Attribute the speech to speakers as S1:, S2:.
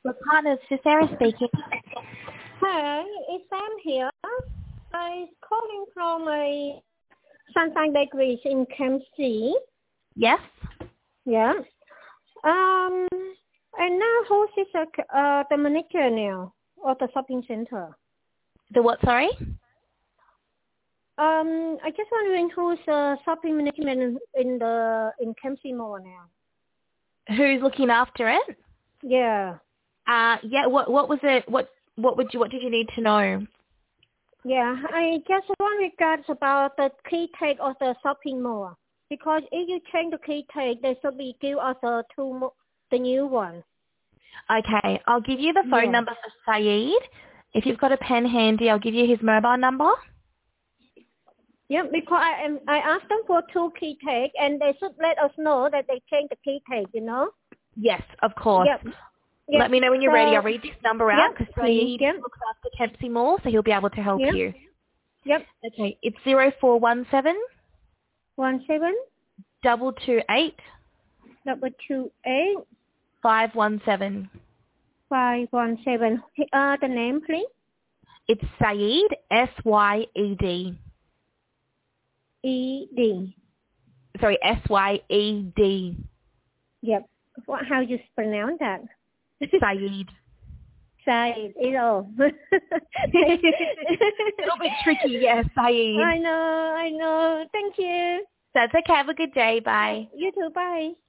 S1: With Partners, to Sarah speaking.
S2: Hi, it's Sam here. I'm calling from a Sunshine Bakery in Kempsey.
S1: Yes.
S2: Yeah. And now who's the manager now of the shopping center?
S1: The what, sorry?
S2: I just wondering who's shopping management in Kempsey Mall now.
S1: Who's looking after it?
S2: Yeah.
S1: Yeah. What was it? What did you need to know?
S2: Yeah, I just want regards about the key tag of the shopping mall. Because if you change the key tag, they should be give us the new one.
S1: Okay, I'll give you the phone number for Saeed. If you've got a pen handy, I'll give you his mobile number.
S2: Yeah, because I asked them for 2 key tag, and they should let us know that they changed the key tag, you know?
S1: Yes, of course.
S2: Yep. Yep.
S1: Let me know when you're ready. I'll read this number out because Saeed
S2: Yep.
S1: looks after Kempsey Mall, so he'll be able to help you.
S2: Yep.
S1: Okay, it's 0417
S2: 17
S1: 228
S2: 228
S1: 517.
S2: 517. The name, please.
S1: It's Saeed, S-Y-E-D.
S2: E-D.
S1: Sorry, S-Y-E-D.
S2: Yep. How you pronounce that?
S1: Saeed.
S2: Saeed, you know.
S1: A little bit tricky, yes, Saeed.
S2: I know. Thank you.
S1: That's okay. Have a good day. Bye.
S2: You too. Bye.